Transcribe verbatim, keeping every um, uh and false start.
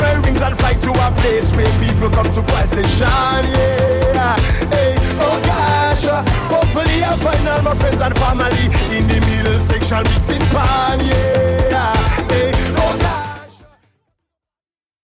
my wings and fly to a place where people come to possession, yeah. Hey, oh gosh, uh, hopefully I find all my friends and family in the middle section mixing pan, yeah.